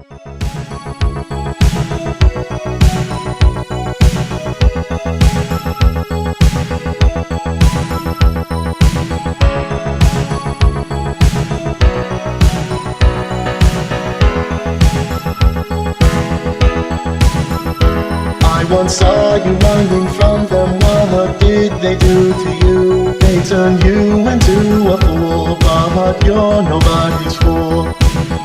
I once saw you running from them. What did they do to you? They turned you into a fool, but you're nobody's fool.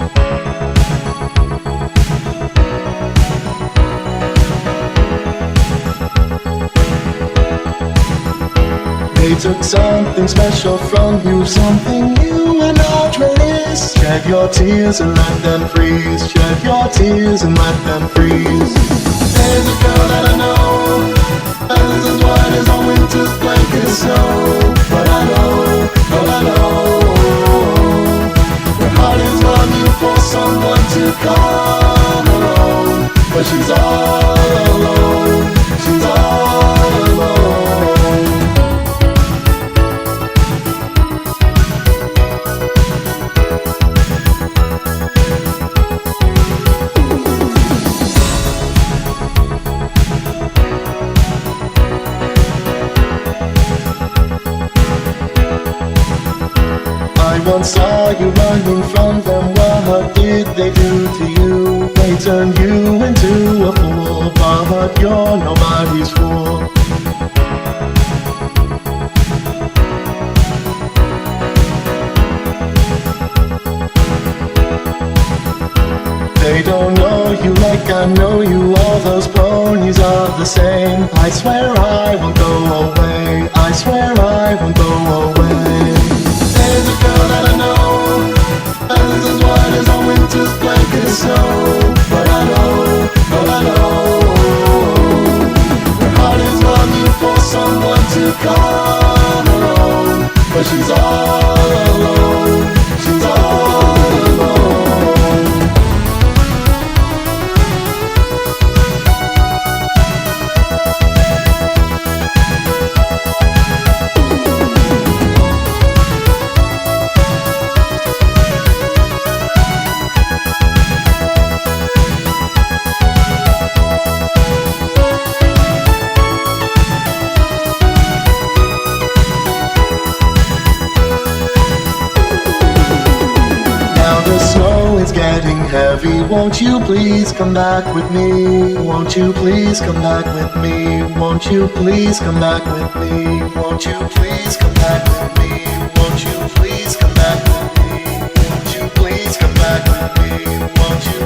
They took something special from you, something you would not release. Shed your tears and let them freeze. Shed your tears and let them freeze. There's a girl that I know, eyes as wide as a winter's blanket of snow. But I know, her heart is longing for someone to come alone. But she's all alone, she's all alone. I once saw you running from them. What did they do to you? They turned you into a fool, but you're nobody's fool. They don't know you like I know you. All those ponies are the same. I swear I won't go away. I swear I won't go away. There's a girl that I know, eyes as wide as a winter's blanket of snow. But I know, her heart is longing for someone to come alone. But she's all alone, she's all alone. Getting heavy, won't you please come back with me? Won't you please come back with me? Won't you please come back with me? Won't you please come back with me? Won't you please come back with me? Won't you please come back with me? Won't you